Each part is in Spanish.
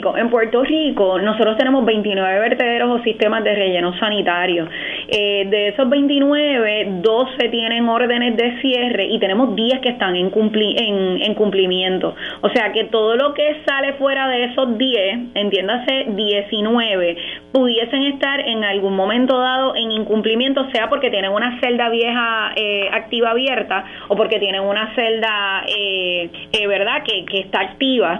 En Puerto Rico nosotros tenemos 29 vertederos o sistemas de relleno sanitario. De esos 29, 12 tienen órdenes de cierre y tenemos 10 que están en cumplimiento. O sea que todo lo que sale fuera de esos 10, entiéndase 19, pudiesen estar en algún momento dado en incumplimiento, sea porque tienen una celda vieja activa abierta o porque tienen una celda verdad que está activa.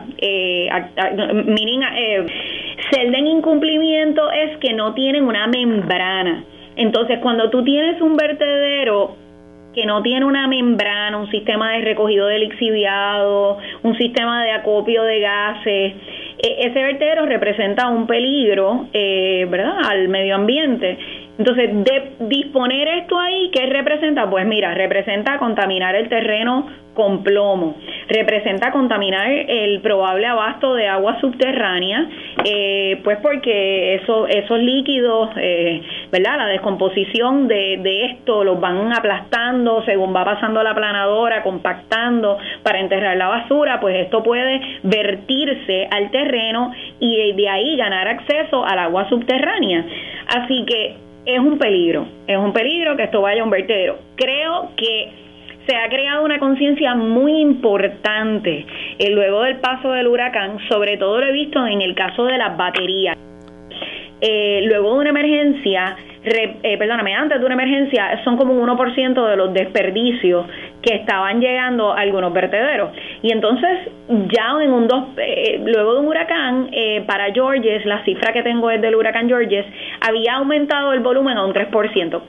Celda en incumplimiento es que no tienen una membrana. Entonces, cuando tú tienes un vertedero que no tiene una membrana, un sistema de recogido de lixiviado, un sistema de acopio de gases, ese vertedero representa un peligro, ¿verdad?, al medio ambiente. Entonces, de disponer esto ahí, ¿qué representa? Pues mira, representa contaminar el terreno con plomo, representa contaminar el probable abasto de agua subterránea, pues porque esos líquidos, ¿verdad?, la descomposición de esto los van aplastando según va pasando la planadora, compactando para enterrar la basura, pues esto puede vertirse al terreno y de ahí ganar acceso al agua subterránea. Así que es un peligro que esto vaya a un vertedero. Creo que se ha creado una conciencia muy importante luego del paso del huracán, sobre todo lo he visto en el caso de las baterías. Luego de una emergencia, antes de una emergencia, son como un 1% de los desperdicios que estaban llegando a algunos vertederos. Y entonces, ya luego de un huracán, para Georges, la cifra que tengo es del huracán Georges, había aumentado el volumen a un 3%.